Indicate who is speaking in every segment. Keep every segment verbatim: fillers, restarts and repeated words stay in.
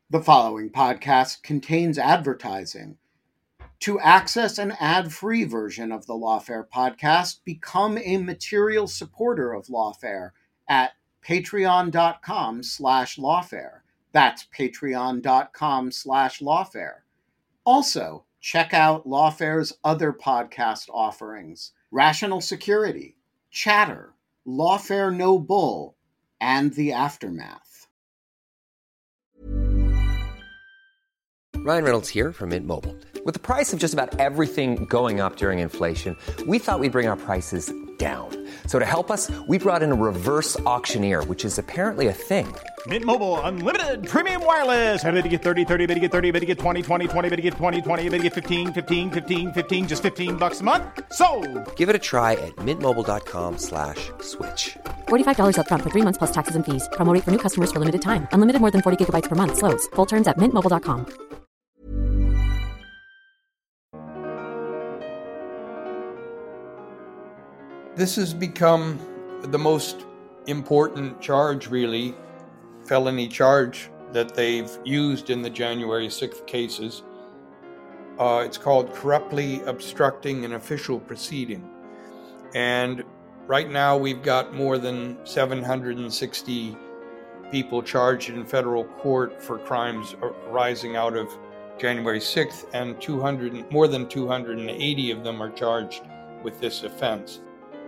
Speaker 1: The following podcast contains advertising. To access an ad-free version of the Lawfare podcast, become a material supporter of Lawfare at patreon.com slash lawfare. That's patreon.com slash lawfare. Also, check out Lawfare's other podcast offerings: Rational Security, Chatter, Lawfare No Bull, and The Aftermath.
Speaker 2: Ryan Reynolds here from Mint Mobile. With the price of just about everything going up during inflation, we thought we'd bring our prices down. So to help us, we brought in a reverse auctioneer, which is apparently a thing.
Speaker 3: Mint Mobile Unlimited Premium Wireless. How to get thirty, thirty, how to get thirty, how to get twenty, twenty, twenty, how to get twenty, twenty, how to get fifteen, fifteen, fifteen, fifteen, just fifteen bucks a month? Sold!
Speaker 2: Give it a try at mintmobile.com slash switch.
Speaker 4: forty-five dollars up front for three months plus taxes and fees. Promo rate for new customers for limited time. Unlimited more than forty gigabytes per month. Slows full terms at mint mobile dot com.
Speaker 5: This has become the most important charge, really, felony charge that they've used in the January sixth cases. Uh, it's called corruptly obstructing an official proceeding. And right now we've got more than seven hundred sixty people charged in federal court for crimes arising out of January sixth, and two hundred, more than two hundred eighty of them are charged with this offense.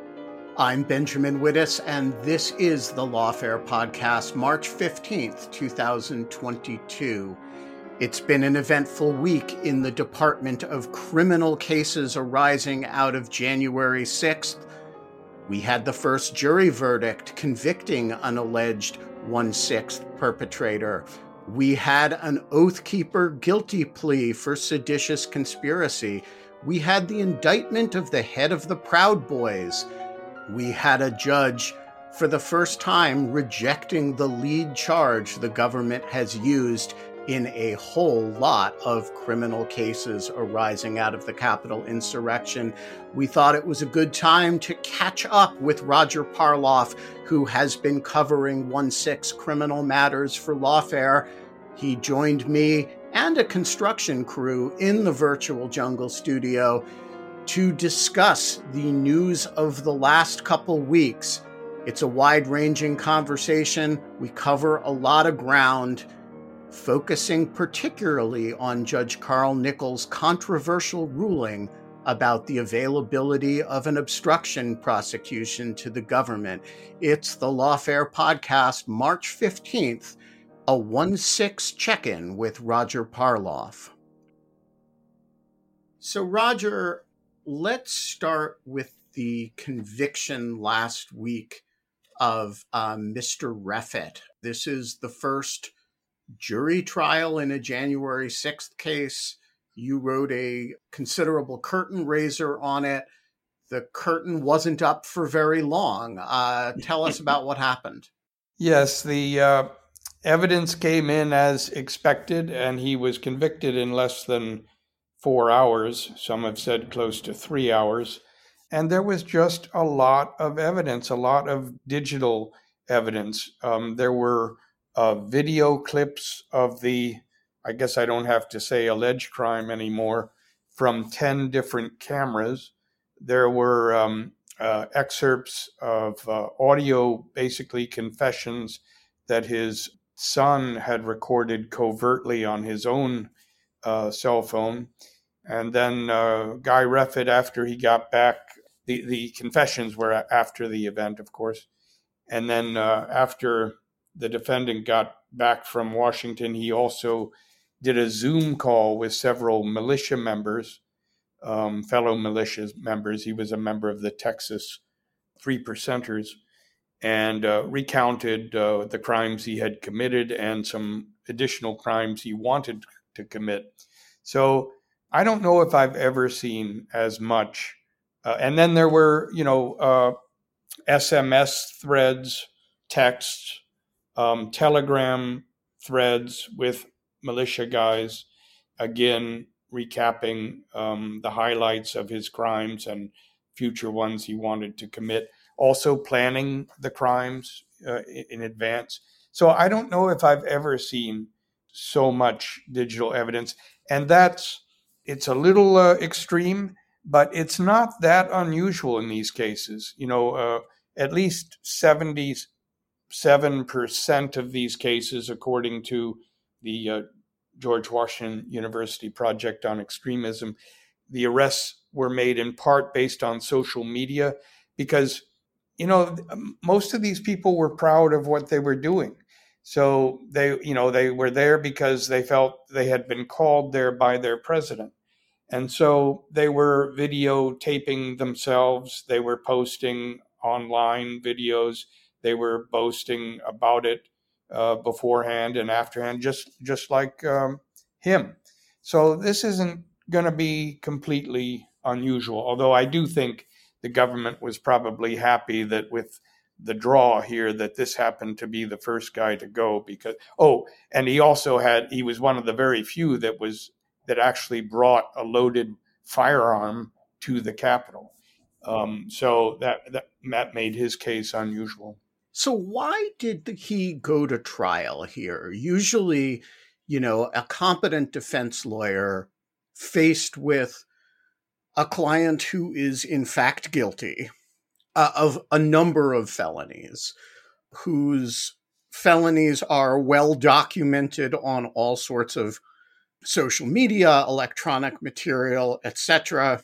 Speaker 1: I'm Benjamin Wittes, and this is the Lawfare Podcast, March fifteenth, twenty twenty-two. It's been an eventful week in the Department of Criminal Cases arising out of January sixth. We had the first jury verdict convicting an alleged one sixth perpetrator. We had an Oath Keeper guilty plea for seditious conspiracy. We had the indictment of the head of the Proud Boys. We had a judge, for the first time, rejecting the lead charge the government has used in a whole lot of criminal cases arising out of the Capitol insurrection. We thought it was a good time to catch up with Roger Parloff, who has been covering one six criminal matters for Lawfare. He joined me and a construction crew in the virtual Jungle studio to discuss the news of the last couple weeks. It's a wide-ranging conversation. We cover a lot of ground, focusing particularly on Judge Carl Nichols' controversial ruling about the availability of an obstruction prosecution to the government. It's the Lawfare Podcast, March fifteenth, a one six check-in with Roger Parloff. So, Roger, let's start with the conviction last week of uh, Mister Reffitt. This is the first jury trial in a January sixth case. You wrote a considerable curtain raiser on it. The curtain wasn't up for very long. Uh, tell us about what happened.
Speaker 5: Yes, the uh, evidence came in as expected, and he was convicted in less than four hours. Some have said close to three hours. And there was just a lot of evidence, a lot of digital evidence. Um, there were uh, video clips of the, I guess I don't have to say alleged crime anymore, from ten different cameras. There were um, uh, excerpts of uh, audio, basically confessions that his son had recorded covertly on his own uh, cell phone. And then uh, Guy Reffitt, after he got back, the, the confessions were after the event, of course. And then uh, after the defendant got back from Washington, he also did a Zoom call with several militia members, um, fellow militia members. He was a member of the Texas Three Percenters, and uh, recounted uh, the crimes he had committed and some additional crimes he wanted to commit. So I don't know if I've ever seen as much. Uh, and then there were, you know, uh, S M S threads, texts, um, Telegram threads with militia guys, again, recapping um, the highlights of his crimes and future ones he wanted to commit, also planning the crimes uh, in advance. So I don't know if I've ever seen so much digital evidence. And that's, it's a little uh, extreme, but it's not that unusual in these cases. You know, uh, at least seventy-seven percent of these cases, according to the uh, George Washington University Project on Extremism, the arrests were made in part based on social media because, you know, most of these people were proud of what they were doing. So they, you know, they were there because they felt they had been called there by their president. And so they were videotaping themselves. They were posting online videos. They were boasting about it uh, beforehand and afterhand, just, just like um, him. So this isn't going to be completely unusual, although I do think the government was probably happy that with the draw here that this happened to be the first guy to go because, oh, and he also had, he was one of the very few that was, that actually brought a loaded firearm to the Capitol. Um, so that, that, that made his case unusual.
Speaker 1: So why did he go to trial here? Usually, you know, a competent defense lawyer faced with a client who is in fact guilty uh, of a number of felonies, whose felonies are well documented on all sorts of social media, electronic material, et cetera.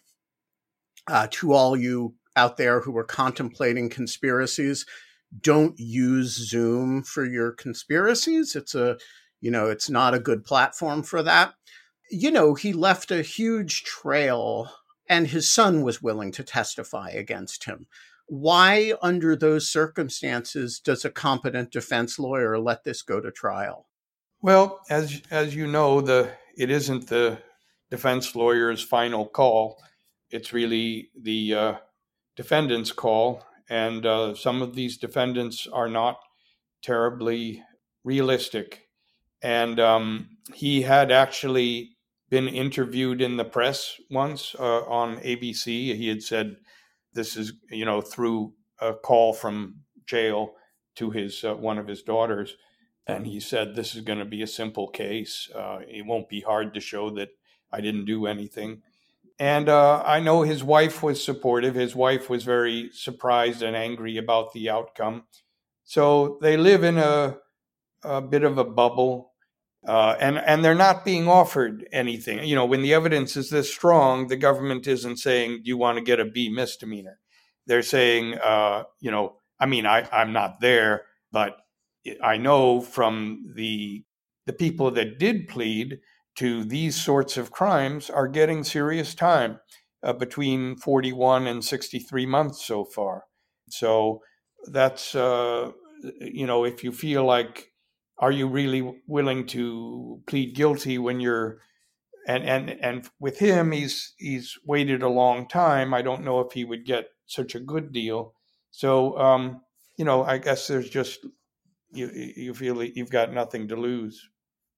Speaker 1: Uh, to all you out there who are contemplating conspiracies, don't use Zoom for your conspiracies. It's a, you know, it's not a good platform for that. You know, he left a huge trail, and his son was willing to testify against him. Why, under those circumstances, does a competent defense lawyer let this go to trial?
Speaker 5: Well, as as you know, the it isn't the defense lawyer's final call. It's really the uh, defendant's call. And uh, some of these defendants are not terribly realistic. And um, he had actually been interviewed in the press once uh, on A B C. He had said, this is, you know, through a call from jail to his uh, one of his daughters. And he said, this is going to be a simple case. Uh, it won't be hard to show that I didn't do anything. And uh, I know his wife was supportive. His wife was very surprised and angry about the outcome. So they live in a, a bit of a bubble. Uh, and, and they're not being offered anything. You know, when the evidence is this strong, the government isn't saying, do you want to get a B misdemeanor? They're saying, uh, you know, I mean, I, I'm not there, but I know from the the people that did plead to these sorts of crimes are getting serious time, uh, between forty-one and sixty-three months so far. So that's, uh, you know, if you feel like, are you really willing to plead guilty when you're, and, and, and with him, he's, he's waited a long time. I don't know if he would get such a good deal. So, um, you know, I guess there's just, you, you feel that you've got nothing to lose.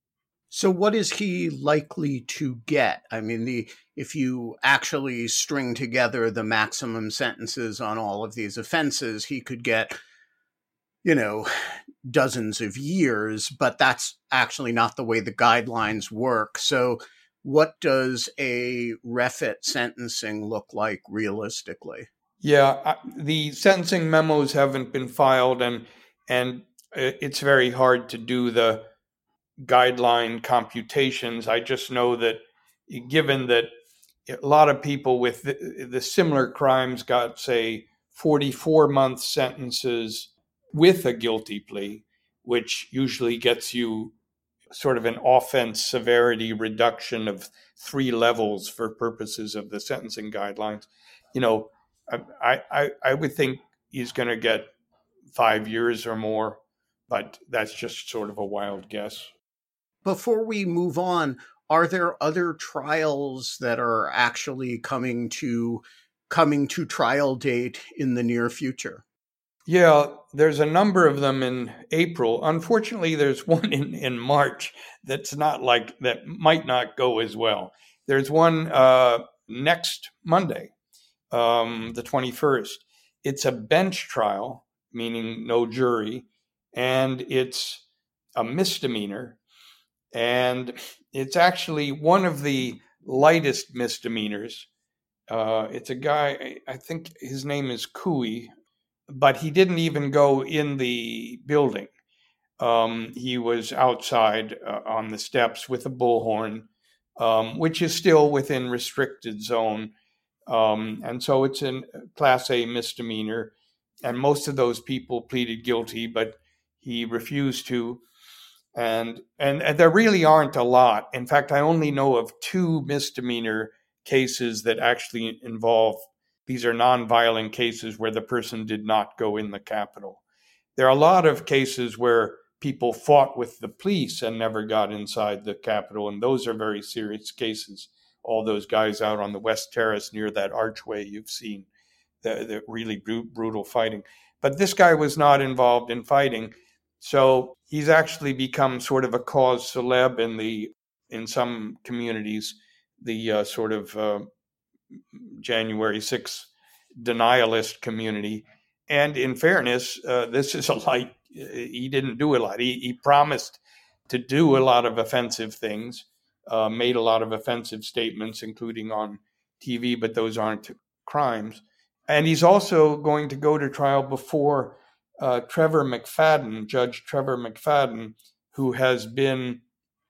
Speaker 1: So what is he likely to get? I mean, the if you actually string together the maximum sentences on all of these offenses, he could get, you know, dozens of years, but that's actually not the way the guidelines work. So what does a refit sentencing look like realistically?
Speaker 5: Yeah, I, the sentencing memos haven't been filed, and and it's very hard to do the guideline computations. I just know that given that a lot of people with the, the similar crimes got, say, forty-four month sentences with a guilty plea, which usually gets you sort of an offense severity reduction of three levels for purposes of the sentencing guidelines. You know, I, I, I would think he's going to get five years or more, but that's just sort of a wild guess.
Speaker 1: Before we move on, are there other trials that are actually coming to coming to trial date in the near future?
Speaker 5: Yeah, there's a number of them in April. Unfortunately, there's one in, in March that's not like, that might not go as well. There's one uh, next Monday, um, the twenty-first. It's a bench trial, meaning no jury, and it's a misdemeanor. And it's actually one of the lightest misdemeanors. Uh, it's a guy, I think his name is Cooey, but he didn't even go in the building. Um, he was outside uh, on the steps with a bullhorn, um, which is still within restricted zone. Um, and so it's a Class A misdemeanor. And most of those people pleaded guilty, but he refused to. And, and and there really aren't a lot. In fact, I only know of two misdemeanor cases that actually involve, these are nonviolent cases where the person did not go in the Capitol. There are a lot of cases where people fought with the police and never got inside the Capitol, and those are very serious cases. All those guys out on the West Terrace near that archway you've seen, the, the really br- brutal fighting. But this guy was not involved in fighting. So he's actually become sort of a cause celeb in the in some communities, the uh, sort of uh, January sixth denialist community. And in fairness, uh, this is a light. He didn't do a lot. He, he promised to do a lot of offensive things, uh, made a lot of offensive statements, including on T V, but those aren't crimes. And he's also going to go to trial before Uh, Trevor McFadden, Judge Trevor McFadden, who has been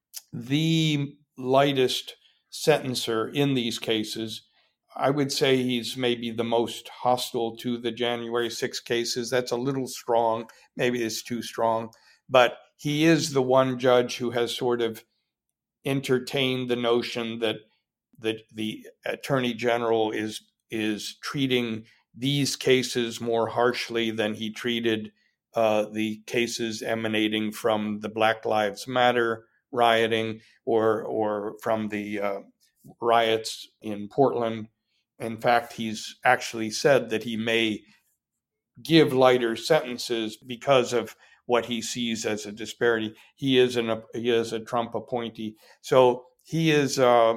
Speaker 5: the lightest sentencer in these cases. I would say he's maybe the most hostile to the January sixth cases. That's a little strong. Maybe it's too strong. But he is the one judge who has sort of entertained the notion that the, the Attorney General is is treating these cases more harshly than he treated uh, the cases emanating from the Black Lives Matter rioting or or from the uh, riots in Portland. In fact, he's actually said that he may give lighter sentences because of what he sees as a disparity. He is an he is a Trump appointee, so he is. Uh,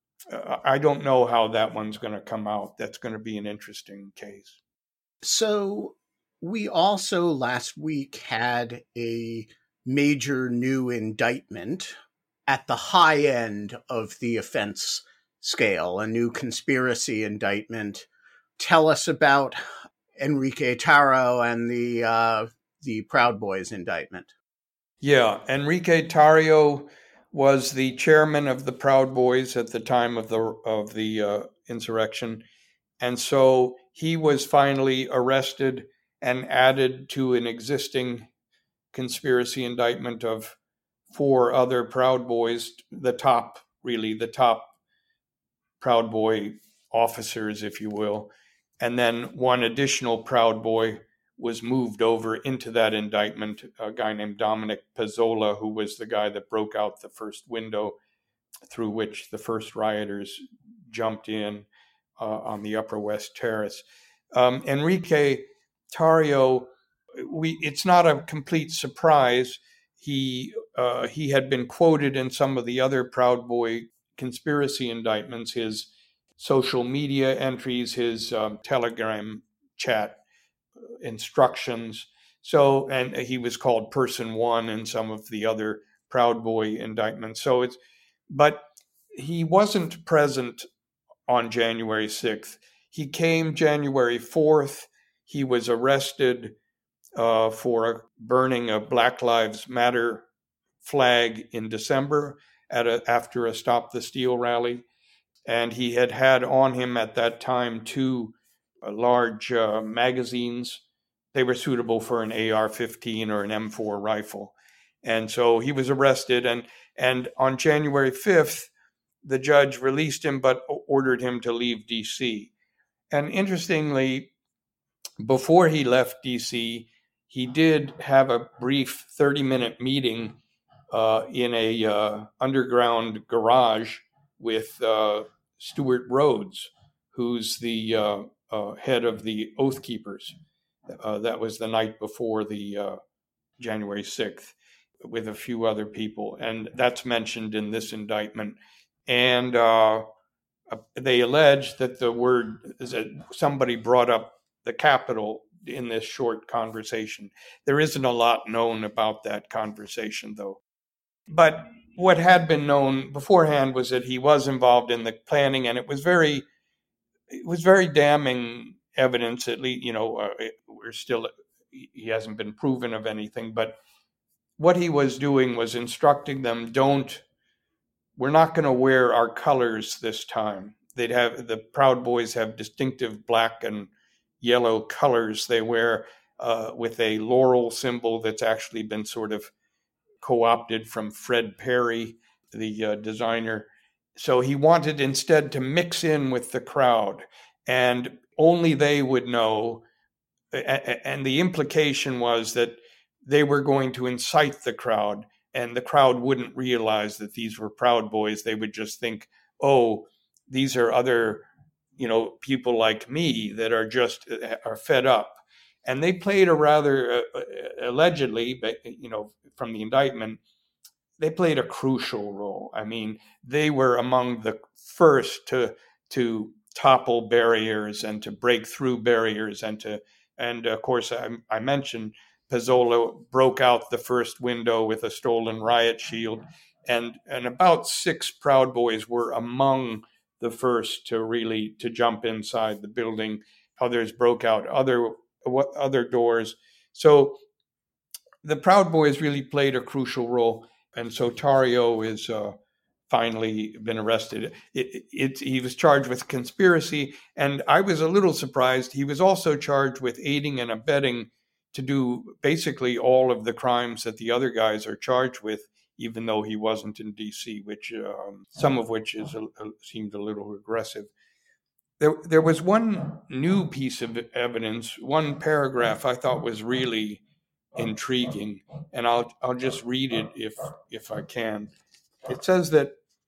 Speaker 5: I don't know how that one's going to come out. That's going to be an interesting case.
Speaker 1: So we also last week had a major new indictment at the high end of the offense scale, a new conspiracy indictment. Tell us about Enrique Tarrio and the uh, the Proud Boys indictment.
Speaker 5: Yeah, Enrique Tarrio was the chairman of the Proud Boys at the time of the of the uh, insurrection, and so he was finally arrested and added to an existing conspiracy indictment of four other Proud Boys, the top, really the top Proud Boy officers, if you will, and then one additional Proud Boy was moved over into that indictment, a guy named Dominic Pezzola, who was the guy that broke out the first window through which the first rioters jumped in uh, on the Upper West Terrace. Um, Enrique Tarrio, we, it's not a complete surprise. He uh, he had been quoted in some of the other Proud Boy conspiracy indictments, his social media entries, his um, Telegram chat instructions. So, and he was called Person One in some of the other Proud Boy indictments. So it's, but he wasn't present on January sixth. He came January fourth. He was arrested uh, for burning a Black Lives Matter flag in December at a, after a Stop the Steal rally. And he had had on him at that time two uh, large uh, magazines. They were suitable for an A R fifteen or an M four rifle. And so he was arrested. And, and on January fifth, the judge released him, but ordered him to leave D C. And interestingly, before he left D C, he did have a brief thirty-minute meeting uh, in a uh, underground garage with uh, Stuart Rhodes, who's the uh, uh, head of the Oath Keepers. Uh, that was the night before the uh, January sixth, with a few other people, and that's mentioned in this indictment. And uh, they allege that the word is that somebody brought up the Capitol in this short conversation. There isn't a lot known about that conversation, though. But what had been known beforehand was that he was involved in the planning, and it was very, it was very damning evidence. At least, you know, uh, it, we're still, he hasn't been proven of anything, but what he was doing was instructing them, don't, we're not going to wear our colors this time. They'd have, the Proud Boys have distinctive black and yellow colors they wear uh, with a laurel symbol that's actually been sort of co-opted from Fred Perry, the uh, designer. So he wanted instead to mix in with the crowd, and only they would know. And the implication was that they were going to incite the crowd, and the crowd wouldn't realize that these were Proud Boys. They would just think, oh, these are other, you know, people like me that are just are fed up. And they played a rather, uh, allegedly, you know, from the indictment, they played a crucial role. I mean, they were among the first to to topple barriers and to break through barriers, and to, and of course, I, I mentioned Pezzola broke out the first window with a stolen riot shield, and and about six Proud Boys were among the first to really to jump inside the building. Others broke out other other doors. So the Proud Boys really played a crucial role. And so Tarrio is uh, finally been arrested. It, it, it, he was charged with conspiracy, and I was a little surprised. He was also charged with aiding and abetting to do basically all of the crimes that the other guys are charged with, even though he wasn't in D C, which um, some of which is a, a, seemed a little aggressive. There, there was one new piece of evidence, one paragraph I thought was really intriguing, and I'll I'll just read it if if I can. It says that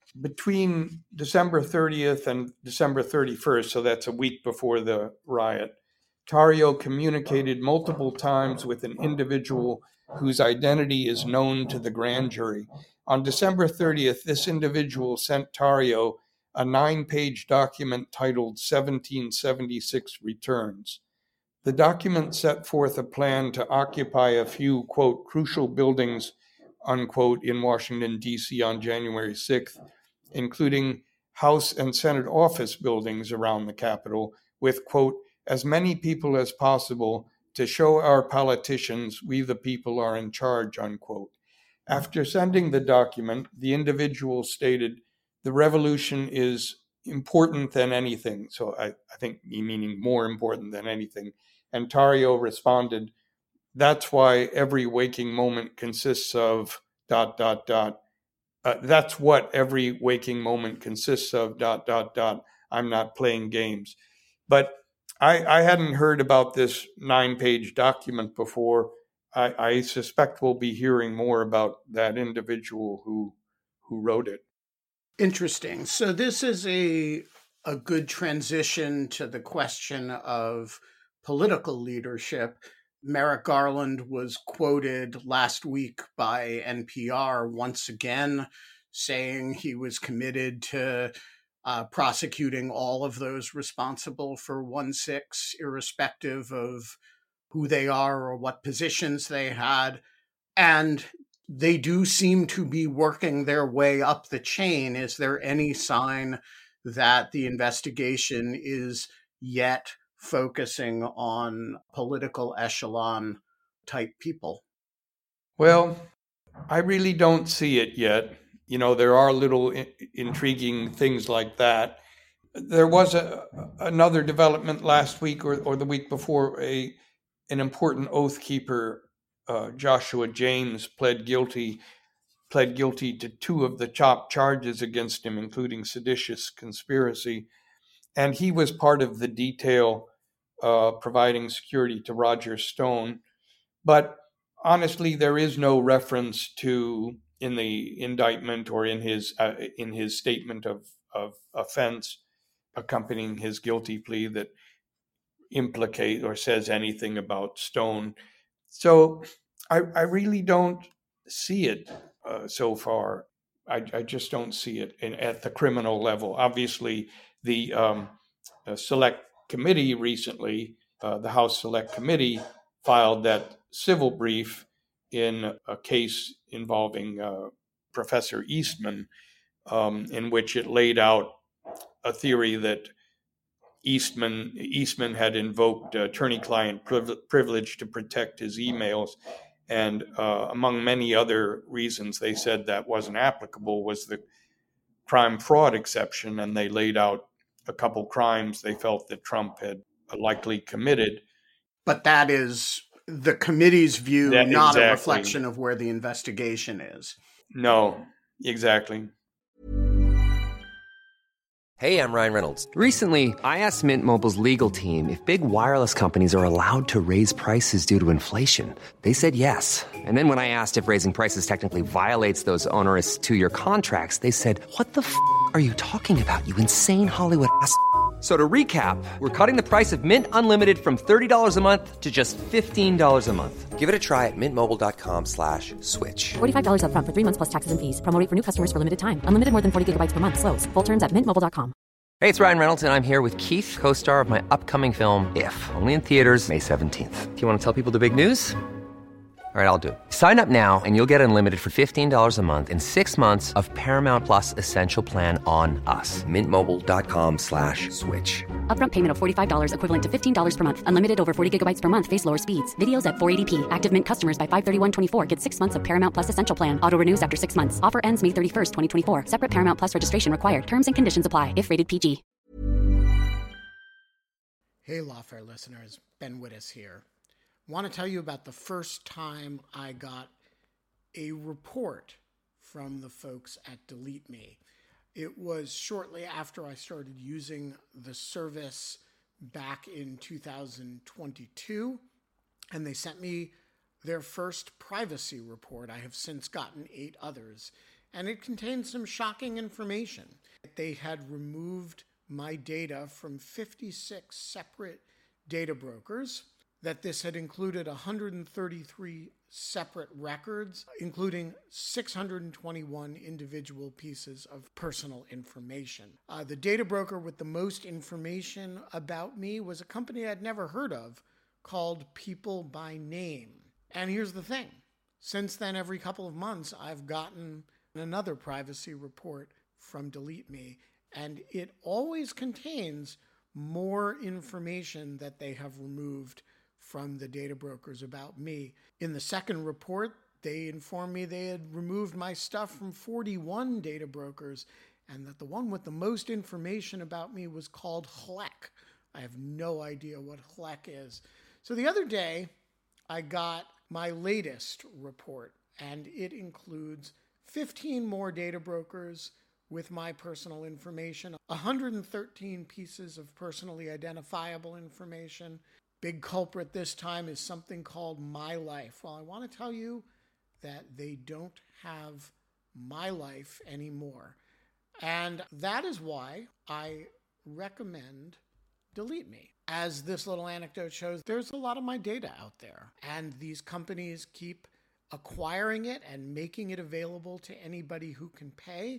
Speaker 5: between December thirtieth and December thirty-first, so that's a week before the riot, Tarrio communicated multiple times with an individual whose identity is known to the grand jury. On December thirtieth, this individual sent Tarrio a nine-page document titled seventeen seventy-six Returns. The document set forth a plan to occupy a few, quote, crucial buildings, unquote, in Washington, D C on January sixth, including House and Senate office buildings around the Capitol, with, quote, as many people as possible to show our politicians we the people are in charge, unquote. After sending the document, the individual stated, the revolution is important than anything. So I, I think meaning more important than anything. And Tarrio responded, that's why every waking moment consists of dot, dot, dot. Uh, that's what every waking moment consists of dot, dot, dot. I'm not playing games. But I, I hadn't heard about this nine-page document before. I, I suspect we'll be hearing more about that individual who who wrote it.
Speaker 1: Interesting. So this is a a good transition to the question of political leadership. Merrick Garland was quoted last week by N P R once again saying he was committed to uh, prosecuting all of those responsible for one six, irrespective of who they are or what positions they had. And they do seem to be working their way up the chain. Is there any sign that the investigation is yet focusing on political echelon type people?
Speaker 5: Well, I really don't see it yet. You know, there are little in- intriguing things like that. There was a, another development last week or, or the week before. A an important oath keeper, uh, Joshua James, pled guilty pled guilty to two of the top charges against him, including seditious conspiracy. And he was part of the detail uh, providing security to Roger Stone. But honestly, there is no reference to, in the indictment or in his uh, in his statement of, of offense accompanying his guilty plea, that implicate or says anything about Stone. So I, I really don't see it uh, so far. I, I just don't see it in, at the criminal level. Obviously, the um, uh, Select Committee recently, uh, the House Select Committee, filed that civil brief in a case involving uh, Professor Eastman, um, in which it laid out a theory that Eastman Eastman had invoked attorney-client priv- privilege to protect his emails. And uh, among many other reasons they said that wasn't applicable was the crime fraud exception. And they laid out a couple crimes they felt that Trump had likely committed.
Speaker 1: But that is the committee's view,
Speaker 5: That,
Speaker 1: not
Speaker 5: exactly.
Speaker 1: a reflection of where the investigation is.
Speaker 5: No, exactly.
Speaker 2: Hey, I'm Ryan Reynolds. Recently, I asked Mint Mobile's legal team if big wireless companies are allowed to raise prices due to inflation. They said yes. And then when I asked if raising prices technically violates those onerous two-year contracts, they said, "What the f*** are you talking about, you insane Hollywood ass f- So to recap, we're cutting the price of Mint Unlimited from thirty dollars a month to just fifteen dollars a month. Give it a try at mintmobile.com slash switch.
Speaker 4: forty-five dollars up front for three months plus taxes and fees. Promo rate for new customers for limited time. Unlimited more than forty gigabytes per month. Slows full terms at mint mobile dot com.
Speaker 2: Hey, it's Ryan Reynolds, and I'm here with Keith, co-star of my upcoming film, If, only in theaters May seventeenth. Do you want to tell people the big news? All right, I'll do it. Sign up now and you'll get unlimited for fifteen dollars a month and six months of Paramount Plus Essential Plan on us. Mintmobile.com slash switch.
Speaker 6: Upfront payment of forty-five dollars equivalent to fifteen dollars per month. Unlimited over forty gigabytes per month. Face lower speeds. Videos at four eighty p. Active Mint customers by five thirty-one twenty-four get six months of Paramount Plus Essential Plan. Auto renews after six months. Offer ends May thirty-first, twenty twenty-four. Separate Paramount Plus registration required. Terms and conditions apply if rated P G.
Speaker 1: Hey, Lawfare listeners. Ben Wittes here. Want to tell you about the first time I got a report from the folks at Delete Me. It was shortly after I started using the service back in two thousand twenty-two, and they sent me their first privacy report. I have since gotten eight others, and it contained some shocking information. They had removed my data from fifty-six separate data brokers, that this had included one hundred thirty-three separate records, including six hundred twenty-one individual pieces of personal information. Uh, the data broker with the most information about me was a company I'd never heard of called People by Name. And here's the thing. Since then, every couple of months, I've gotten another privacy report from Delete Me, and it always contains more information that they have removed from the data brokers about me. In the second report, they informed me they had removed my stuff from forty-one data brokers, and that the one with the most information about me was called H L E C. I have no idea what H L E C is. So the other day, I got my latest report, and it includes fifteen more data brokers with my personal information, one hundred thirteen pieces of personally identifiable information. Big culprit this time is something called My Life. Well, I want to tell you that they don't have My Life anymore. And that is why I recommend Delete Me. As this little anecdote shows, there's a lot of my data out there, and these companies keep acquiring it and making it available to anybody who can pay.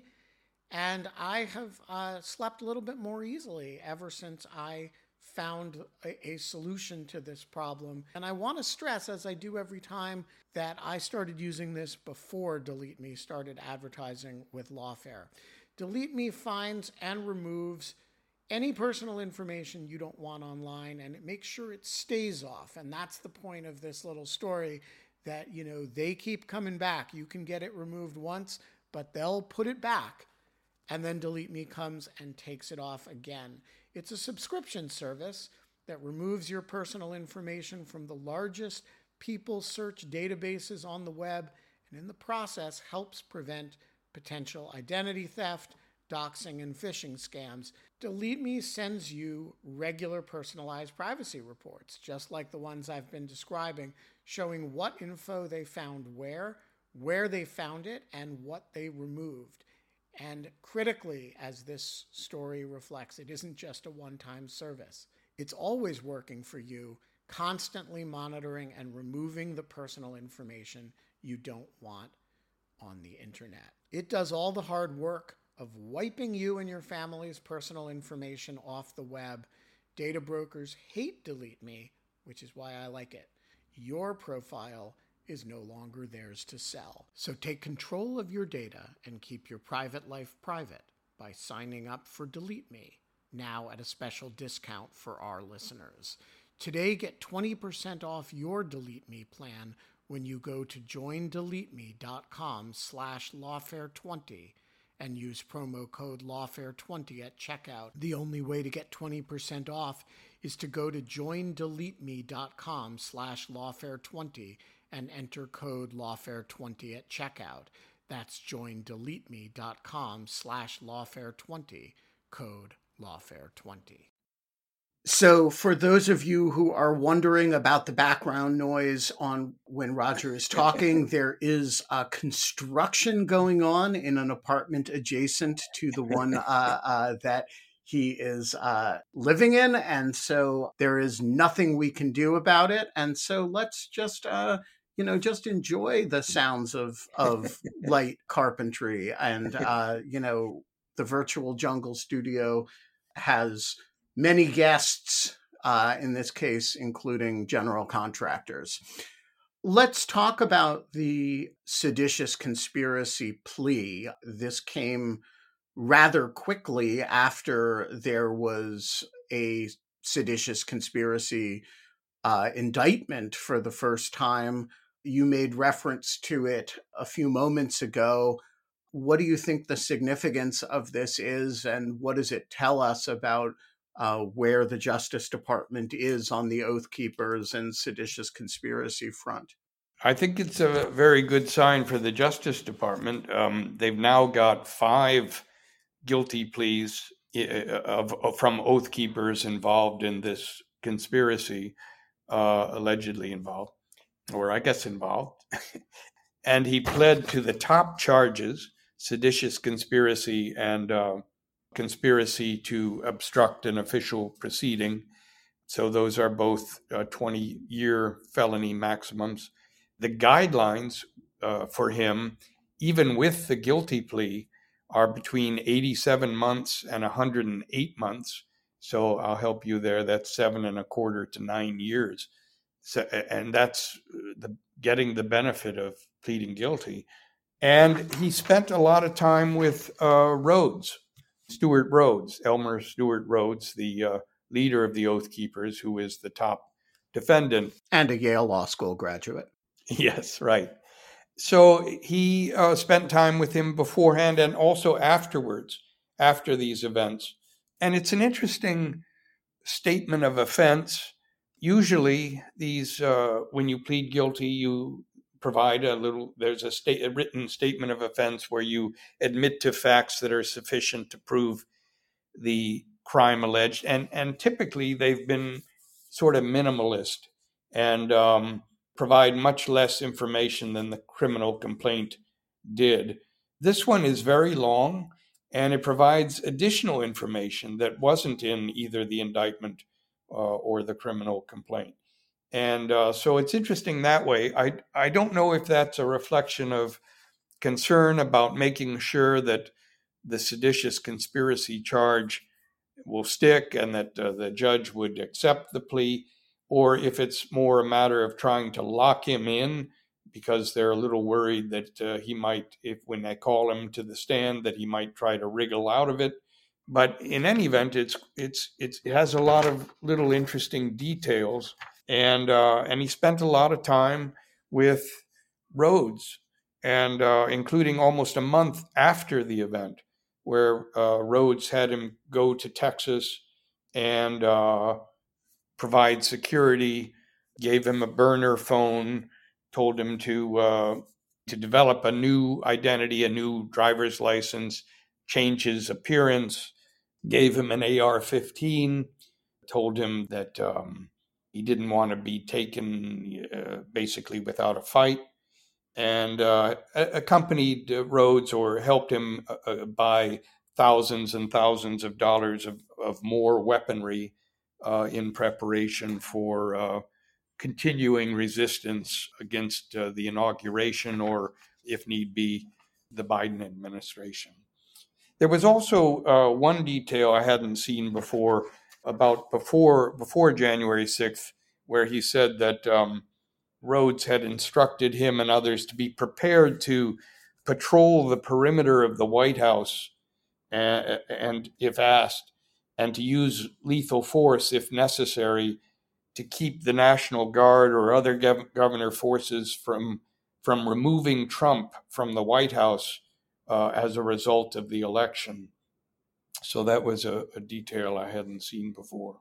Speaker 1: And I have uh, slept a little bit more easily ever since I found a, a solution to this problem. And I want to stress, as I do every time, that I started using this before Delete Me started advertising with Lawfare. Delete Me finds and removes any personal information you don't want online, and it makes sure it stays off. And that's the point of this little story, that, you know, they keep coming back. You can get it removed once, but they'll put it back, and then Delete Me comes and takes it off again. It's a subscription service that removes your personal information from the largest people search databases on the web, and in the process helps prevent potential identity theft, doxing, and phishing scams. Delete Me sends you regular personalized privacy reports, just like the ones I've been describing, showing what info they found where, where they found it, and what they removed. And critically, as this story reflects, it isn't just a one-time service. It's always working for you, constantly monitoring and removing the personal information you don't want on the internet. It does all the hard work of wiping you and your family's personal information off the web. Data brokers hate Delete Me, which is why I like it. Your profile is no longer theirs to sell. So take control of your data and keep your private life private by signing up for Delete Me, now at a special discount for our listeners. Today, get twenty percent off your Delete Me plan when you go to joindeleteme.com slash lawfare20 and use promo code lawfare twenty at checkout. The only way to get twenty percent off is to go to joindeleteme.com slash lawfare20 and enter code lawfare twenty at checkout. That's joindeleteme.com slash lawfare20, code lawfare twenty. So for those of you who are wondering about the background noise on when Roger is talking, there is a construction going on in an apartment adjacent to the one uh, uh, that he is uh, living in. And so there is nothing we can do about it. And so let's just, uh, you know, just enjoy the sounds of, of light carpentry. And, uh, you know, the virtual jungle studio has many guests, uh, in this case, including general contractors. Let's talk about the seditious conspiracy plea. This came rather quickly after there was a seditious conspiracy uh, indictment for the first time. You made reference to it a few moments ago. What do you think the significance of this is, and what does it tell us about Uh, where the Justice Department is on the Oath Keepers and seditious conspiracy front?
Speaker 5: I think it's a very good sign for the Justice Department. Um, they've now got five guilty pleas of, of from Oath Keepers involved in this conspiracy, uh, allegedly involved, or I guess involved. And he pled to the top charges: seditious conspiracy and uh, conspiracy to obstruct an official proceeding. So those are both uh, twenty-year felony maximums. The guidelines uh, for him, even with the guilty plea, are between eighty-seven months and one hundred eight months. So I'll help you there. That's seven and a quarter to nine years. So, and that's the getting the benefit of pleading guilty. And he spent a lot of time with uh, Rhodes. Stewart Rhodes, Elmer Stewart Rhodes, the uh, leader of the Oath Keepers, who is the top defendant.
Speaker 1: And a Yale Law School graduate.
Speaker 5: Yes, right. So he uh, spent time with him beforehand and also afterwards, after these events. And it's an interesting statement of offense. Usually these, uh, when you plead guilty, you provide a little, there's a, state, a written statement of offense where you admit to facts that are sufficient to prove the crime alleged. And, and typically they've been sort of minimalist and um, provide much less information than the criminal complaint did. This one is very long, and it provides additional information that wasn't in either the indictment uh, or the criminal complaint. And uh, so it's interesting that way. I I don't know if that's a reflection of concern about making sure that the seditious conspiracy charge will stick and that uh, the judge would accept the plea, or if it's more a matter of trying to lock him in because they're a little worried that uh, he might, if when they call him to the stand, that he might try to wriggle out of it. But in any event, it's it's, it's it has a lot of little interesting details. And uh, and he spent a lot of time with Rhodes, and uh, including almost a month after the event, where uh, Rhodes had him go to Texas and uh, provide security, gave him a burner phone, told him to uh, to develop a new identity, a new driver's license, change his appearance, gave him an A R fifteen, told him that um, he didn't want to be taken uh, basically without a fight, and uh, accompanied uh, Rhodes or helped him uh, buy thousands and thousands of dollars of, of more weaponry uh, in preparation for uh, continuing resistance against uh, the inauguration or, if need be, the Biden administration. There was also uh, one detail I hadn't seen before about before before January sixth, where he said that um, Rhodes had instructed him and others to be prepared to patrol the perimeter of the White House and, and if asked, and to use lethal force if necessary to keep the National Guard or other gov- governor forces from, from removing Trump from the White House uh, as a result of the election. So that was a, a detail I hadn't seen before.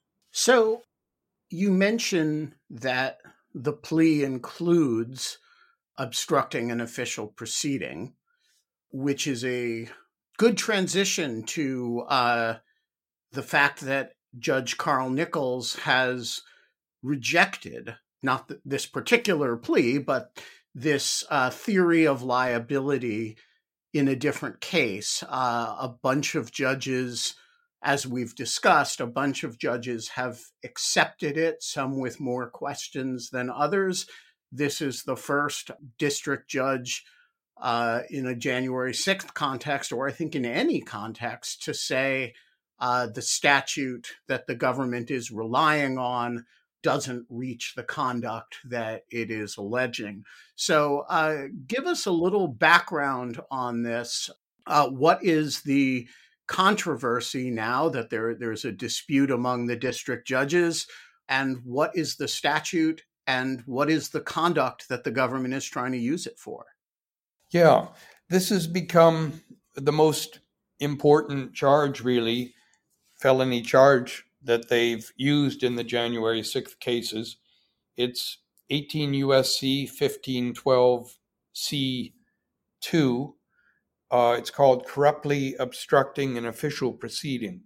Speaker 1: So you mention that the plea includes obstructing an official proceeding, which is a good transition to uh, the fact that Judge Carl Nichols has rejected not th- this particular plea, but this uh, theory of liability in a different case. Uh, a bunch of judges, as we've discussed, a bunch of judges have accepted it, some with more questions than others. This is the first district judge uh, in a January sixth context, or I think in any context, to say uh, the statute that the government is relying on doesn't reach the conduct that it is alleging. So uh, give us a little background on this. Uh, what is the controversy now that there there's a dispute among the district judges, and what is the statute and what is the conduct that the government is trying to use it for?
Speaker 5: Yeah, this has become the most important charge, really, felony charge that they've used in the January sixth cases. It's eighteen U S C fifteen twelve C two. Uh, it's called corruptly obstructing an official proceeding.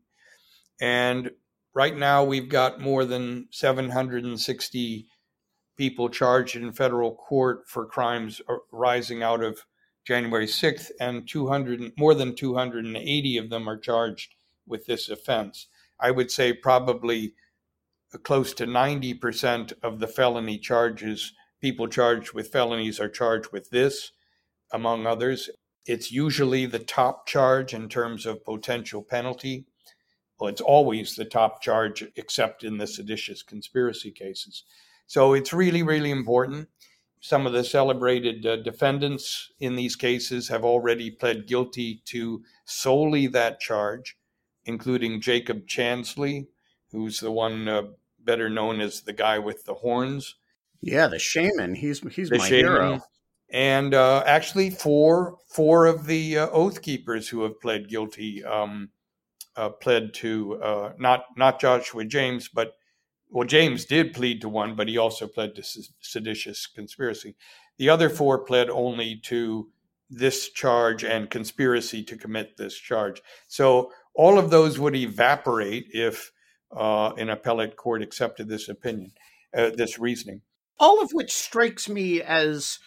Speaker 5: And right now we've got more than seven hundred sixty people charged in federal court for crimes arising out of January sixth, and two hundred, more than two hundred eighty of them are charged with this offense. I would say probably close to ninety percent of the felony charges, people charged with felonies are charged with this, among others. It's usually the top charge in terms of potential penalty. Well, it's always the top charge, except in the seditious conspiracy cases. So it's really, really important. Some of the celebrated uh, defendants in these cases have already pled guilty to solely that charge, including Jacob Chansley, who's the one uh, better known as the guy with the horns.
Speaker 1: Yeah, the shaman. He's he's
Speaker 5: the
Speaker 1: my
Speaker 5: shaman.
Speaker 1: hero.
Speaker 5: And uh, actually, four four of the uh, Oath Keepers who have pled guilty um, uh, pled to uh, not not Joshua James, but well, James did plead to one, but he also pled to seditious conspiracy. The other four pled only to this charge and conspiracy to commit this charge. So all of those would evaporate if uh, an appellate court accepted this opinion, uh, this reasoning.
Speaker 1: All of which strikes me as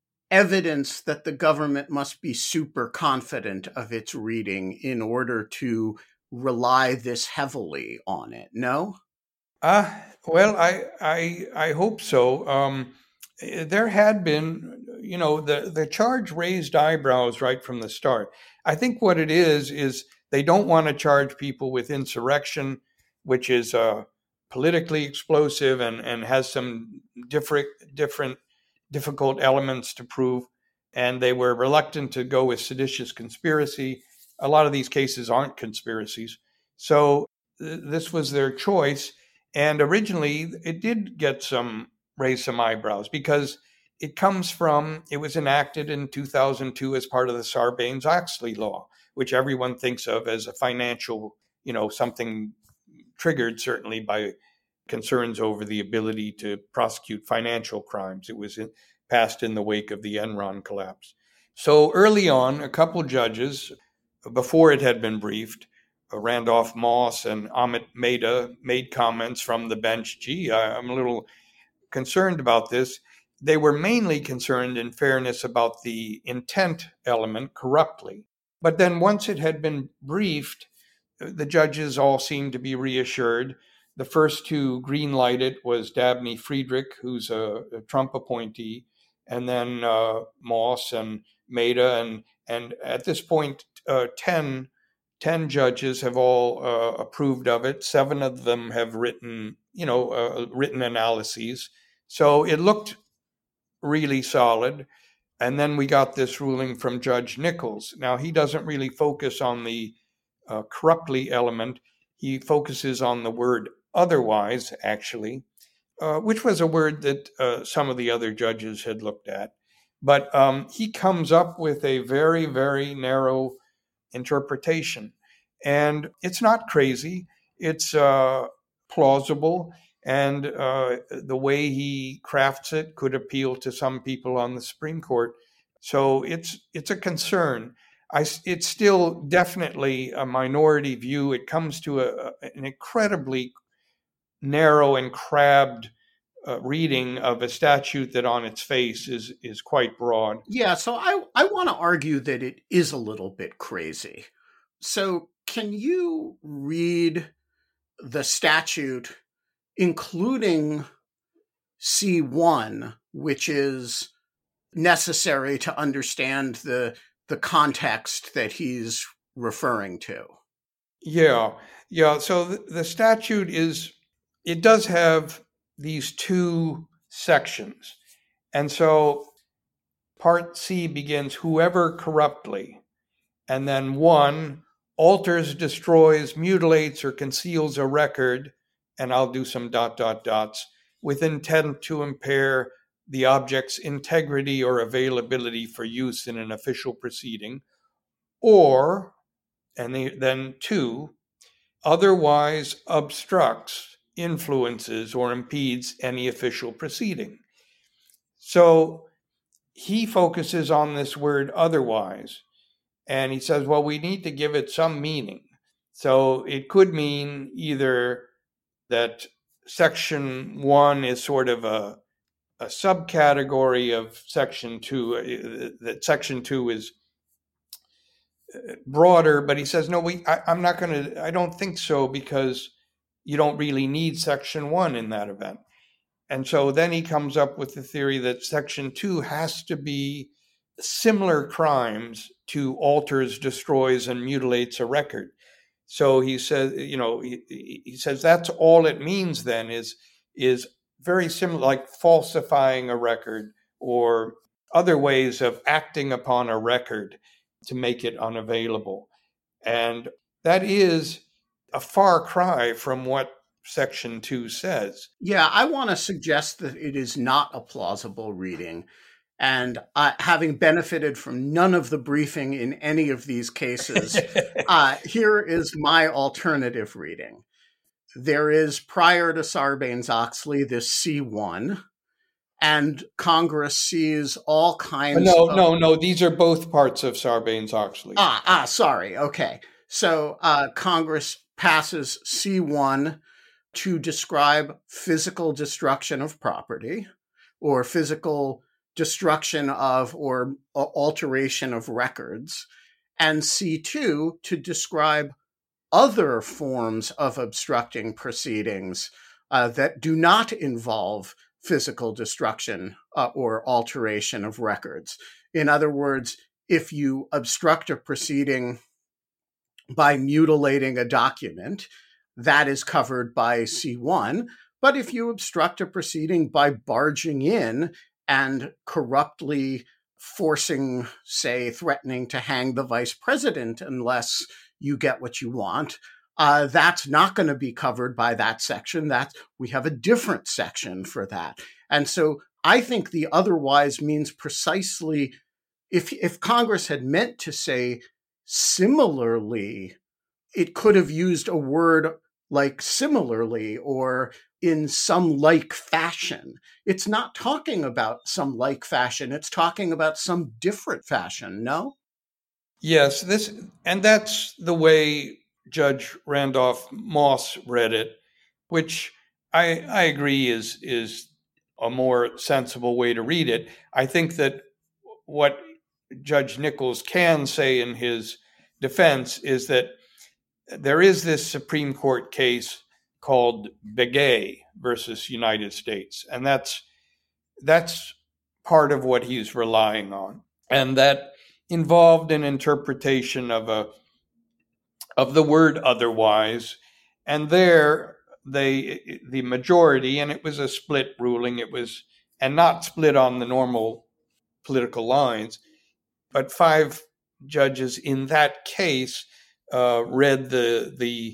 Speaker 1: evidence that the government must be super confident of its reading in order to rely this heavily on it. No?
Speaker 5: Uh, well, I, I, I hope so. Um, there had been, you know, the, the charge raised eyebrows right from the start. I think what it is, is they don't want to charge people with insurrection, which is uh, politically explosive and, and has some different, different, difficult elements to prove. And they were reluctant to go with seditious conspiracy. A lot of these cases aren't conspiracies. So th- this was their choice. And originally, it did get some, raise some eyebrows because it comes from, it was enacted in two thousand two as part of the Sarbanes-Oxley law, which everyone thinks of as a financial, you know, something triggered certainly by concerns over the ability to prosecute financial crimes. It was in, passed in the wake of the Enron collapse. So early on, a couple judges, before it had been briefed, Randolph Moss and Amit Mehta made comments from the bench. Gee, I'm a little concerned about this. They were mainly concerned, in fairness, about the intent element corruptly. But then once it had been briefed, the judges all seemed to be reassured. The first to green-light it was Dabney Friedrich, who's a, a Trump appointee, and then uh, Moss and Mehta. And, and at this point, uh, ten Ten judges have all uh, approved of it. Seven of them have written, you know, uh, written analyses. So it looked really solid. And then we got this ruling from Judge Nichols. Now, he doesn't really focus on the uh, corruptly element. He focuses on the word otherwise, actually, uh, which was a word that uh, some of the other judges had looked at. But um, he comes up with a very, very narrow interpretation. And it's not crazy. It's uh, plausible. And uh, the way he crafts it could appeal to some people on the Supreme Court. So it's it's a concern. I, it's still definitely a minority view. It comes to a, an incredibly narrow and crabbed uh, reading of a statute that on its face is is quite broad.
Speaker 1: Yeah, so I, I want to argue that it is a little bit crazy. So can you read the statute, including C one, which is necessary to understand the the context that he's referring to?
Speaker 5: Yeah, yeah. So the, the statute is, it does have these two sections. And so Part C begins, whoever corruptly, and then one, alters, destroys, mutilates, or conceals a record, and I'll do some dot, dot, dots, with intent to impair the object's integrity or availability for use in an official proceeding, or, and then two, otherwise obstructs, influences, or impedes any official proceeding. So he focuses on this word otherwise, and he says, well, we need to give it some meaning. So it could mean either that section one is sort of a, a subcategory of section two, uh, that section two is broader, but he says, no, we, I, I'm not going to, I don't think so, because you don't really need section one in that event. And so then he comes up with the theory that section two has to be similar crimes to alters, destroys, and mutilates a record. So he says, you know, he, he says that's all it means then is, is very similar, like falsifying a record or other ways of acting upon a record to make it unavailable. And that is a far cry from what section two says.
Speaker 1: Yeah, I want to suggest that it is not a plausible reading. And uh, having benefited from none of the briefing in any of these cases, uh, here is my alternative reading. There is, prior to Sarbanes-Oxley, this C one, and Congress sees all kinds
Speaker 5: no,
Speaker 1: of...
Speaker 5: No, no, no, these are both parts of Sarbanes-Oxley.
Speaker 1: Ah, ah, sorry, okay. So uh, Congress passes C one to describe physical destruction of property or physical destruction of or alteration of records, and C two to describe other forms of obstructing proceedings uh, that do not involve physical destruction uh, or alteration of records. In other words, if you obstruct a proceeding by mutilating a document, that is covered by C one. But if you obstruct a proceeding by barging in and corruptly forcing, say, threatening to hang the vice president unless you get what you want, uh, that's not going to be covered by that section. That we have a different section for that. And so I think the otherwise means precisely, if if Congress had meant to say similarly, it could have used a word like similarly or in some like fashion. It's not talking about some like fashion. It's talking about some different fashion, no?
Speaker 5: Yes, this, and that's the way Judge Randolph Moss read it, which I, I agree is, is a more sensible way to read it. I think that what Judge Nichols can say in his defense is that there is this Supreme Court case called Begay versus United States, and that's that's part of what he's relying on, and that involved an interpretation of a of the word otherwise. And there, they the majority, and it was a split ruling. It was, and not split on the normal political lines, but five judges in that case uh, read the the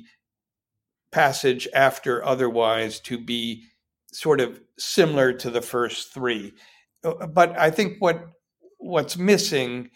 Speaker 5: passage after otherwise to be sort of similar to the first three. But I think what what's missing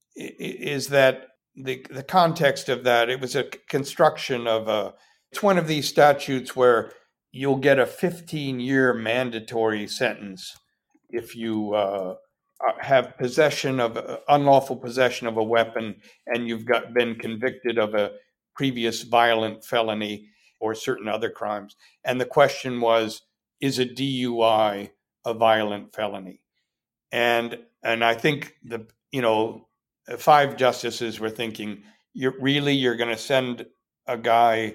Speaker 5: is that the the context of that, it was a construction of a, it's one of these statutes where you'll get a fifteen-year mandatory sentence if you uh, have possession of uh, unlawful possession of a weapon and you've got been convicted of a previous violent felony or certain other crimes. And the question was, is a D U I a violent felony? And and I think the you know five justices were thinking, you really you're going to send a guy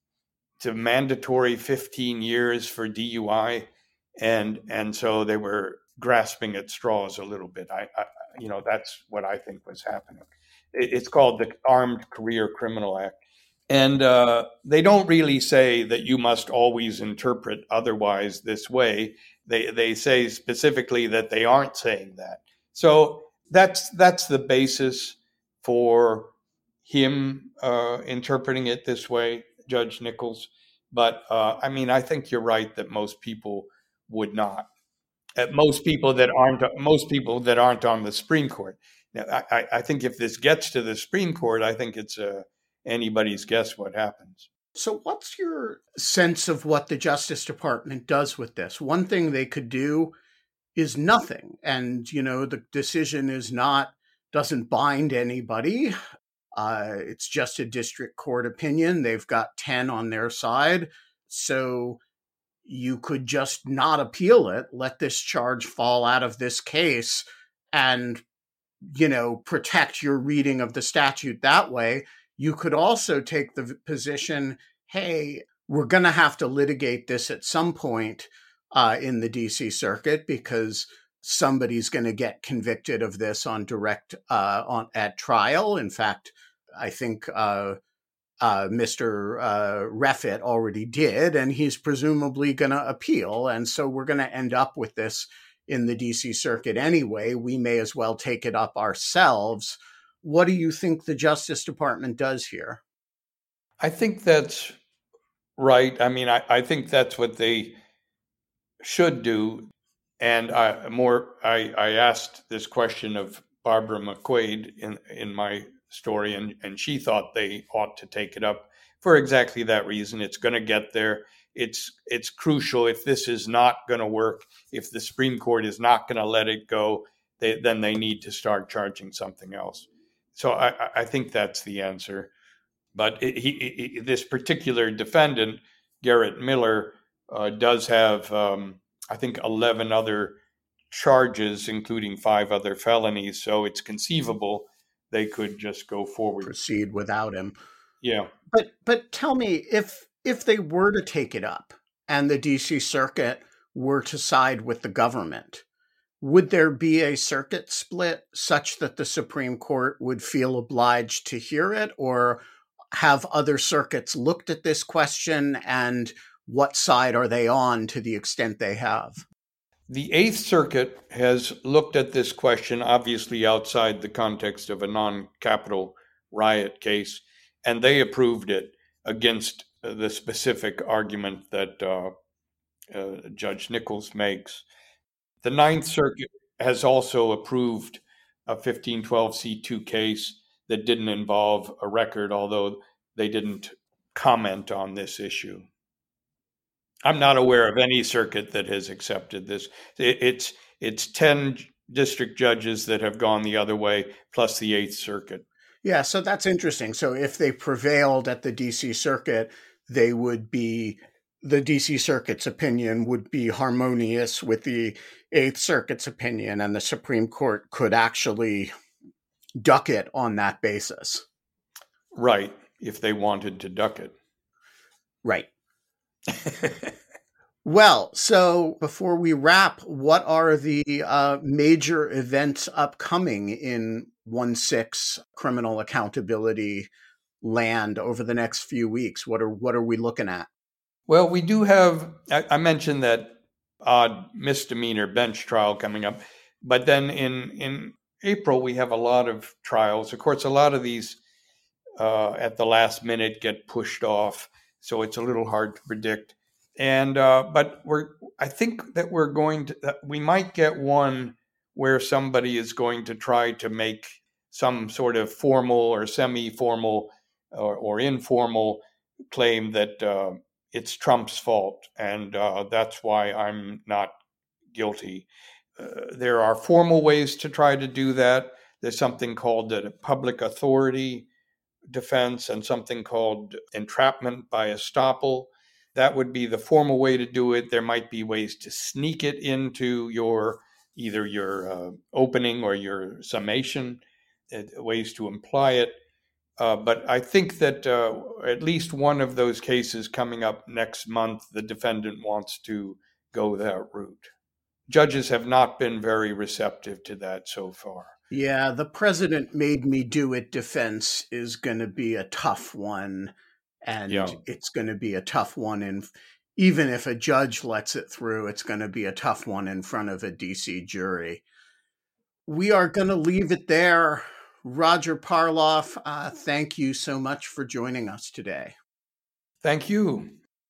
Speaker 5: to mandatory fifteen years for D U I, and and so they were grasping at straws a little bit. I, I you know that's what I think was happening. It, it's called the Armed Career Criminal Act. And uh, they don't really say that you must always interpret otherwise this way. They they say specifically that they aren't saying that. So that's that's the basis for him uh, interpreting it this way, Judge Nichols. But uh, I mean, I think you're right that most people would not. Uh, most people that aren't most people that aren't on the Supreme Court. Now, I, I think if this gets to the Supreme Court, I think it's a anybody's guess what happens.
Speaker 1: So what's your sense of what the Justice Department does with this? One thing they could do is nothing. And, you know, the decision is not, doesn't bind anybody. Uh, it's just a district court opinion. They've got ten on their side. So you could just not appeal it, let this charge fall out of this case and, you know, protect your reading of the statute that way. You could also take the position, hey, we're going to have to litigate this at some point uh, in the D C Circuit because somebody's going to get convicted of this on direct uh, on at trial. In fact, I think uh, uh, Mister Uh, Reffitt already did, and he's presumably going to appeal. And so we're going to end up with this in the D C Circuit anyway. We may as well take it up ourselves. What do you think the Justice Department does here?
Speaker 5: I think that's right. I mean, I, I think that's what they should do. And I more I, I asked this question of Barbara McQuaid in, in my story, and, and she thought they ought to take it up for exactly that reason. It's going to get there. It's it's crucial. If this is not going to work, if the Supreme Court is not going to let it go, they, then they need to start charging something else. So I, I think that's the answer. But it, he, he, this particular defendant, Garrett Miller, uh, does have, um, I think, eleven other charges, including five other felonies. So it's conceivable they could just go forward.
Speaker 1: Proceed without him.
Speaker 5: Yeah.
Speaker 1: But but tell me, if if they were to take it up and the D C Circuit were to side with the government, would there be a circuit split such that the Supreme Court would feel obliged to hear it, or have other circuits looked at this question, and what side are they on to the extent they have?
Speaker 5: The Eighth Circuit has looked at this question, obviously outside the context of a non-capital riot case, and they approved it against the specific argument that uh, uh, Judge Nichols makes. The Ninth Circuit has also approved a fifteen twelve C two case that didn't involve a record, although they didn't comment on this issue. I'm not aware of any circuit that has accepted this. It's it's ten district judges that have gone the other way, plus the Eighth Circuit.
Speaker 1: Yeah, so that's interesting. So if they prevailed at the D C Circuit, they would be, the D C Circuit's opinion would be harmonious with the Eighth Circuit's opinion, and the Supreme Court could actually duck it on that basis.
Speaker 5: Right, if they wanted to duck it.
Speaker 1: Right. Well, so before we wrap, what are the uh, major events upcoming in one six criminal accountability land over the next few weeks? What are what are we looking at?
Speaker 5: Well, we do have, I, I mentioned that odd misdemeanor bench trial coming up, but then in, in April, we have a lot of trials. Of course, a lot of these uh, at the last minute get pushed off, so it's a little hard to predict. And uh, but we're, I think that we're going to, uh, we might get one where somebody is going to try to make some sort of formal or semi-formal or, or informal claim that uh, it's Trump's fault, and uh, that's why I'm not guilty. Uh, there are formal ways to try to do that. There's something called a public authority defense and something called entrapment by estoppel. That would be the formal way to do it. There might be ways to sneak it into your either your uh, opening or your summation, uh, ways to imply it. Uh, but I think that uh, at least one of those cases coming up next month, the defendant wants to go that route. Judges have not been very receptive to that so far.
Speaker 1: Yeah, the president made me do it defense is going to be a tough one. And yeah. It's going to be a tough one. And even if a judge lets it through, it's going to be a tough one in front of a D C jury. We are going to leave it there. Roger Parloff, uh, thank you so much for joining us today.
Speaker 5: Thank you.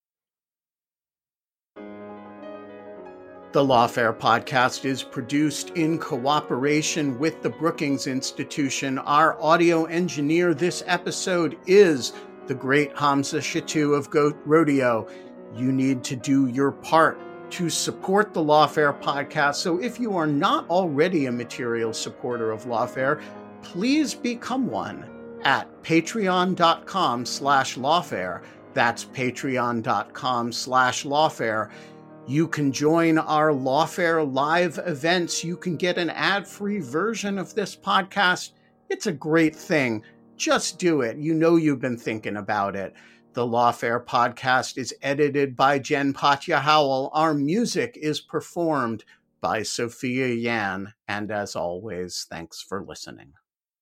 Speaker 1: The Lawfare podcast is produced in cooperation with the Brookings Institution. Our audio engineer this episode is the great Hamza Shatu of Goat Rodeo. You need to do your part to support the Lawfare podcast. So if you are not already a material supporter of Lawfare, please become one at patreon.com slash lawfare. That's patreon.com slash lawfare. You can join our Lawfare live events. You can get an ad-free version of this podcast. It's a great thing. Just do it. You know you've been thinking about it. The Lawfare podcast is edited by Jen Patja Howell. Our music is performed by Sophia Yan. And as always, thanks for listening.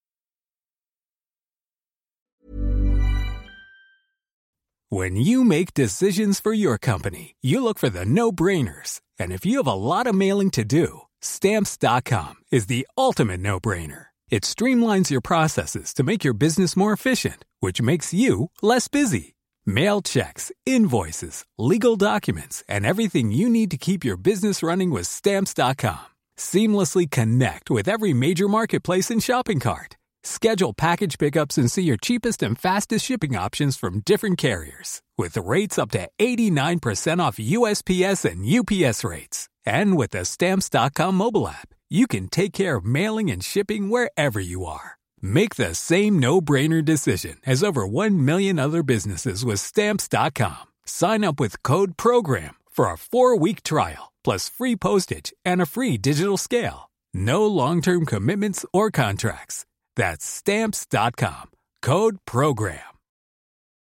Speaker 7: When you make decisions for your company, you look for the no-brainers. And if you have a lot of mailing to do, Stamps dot com is the ultimate no-brainer. It streamlines your processes to make your business more efficient, which makes you less busy. Mail checks, invoices, legal documents, and everything you need to keep your business running with Stamps dot com. Seamlessly connect with every major marketplace and shopping cart. Schedule package pickups and see your cheapest and fastest shipping options from different carriers. With rates up to eighty-nine percent off U S P S and U P S rates. And with the Stamps dot com mobile app, you can take care of mailing and shipping wherever you are. Make the same no-brainer decision as over one million other businesses with Stamps dot com. Sign up with code PROGRAM for a four-week trial, plus free postage and a free digital scale. No long-term commitments or contracts. That's Stamps dot com. Code PROGRAM.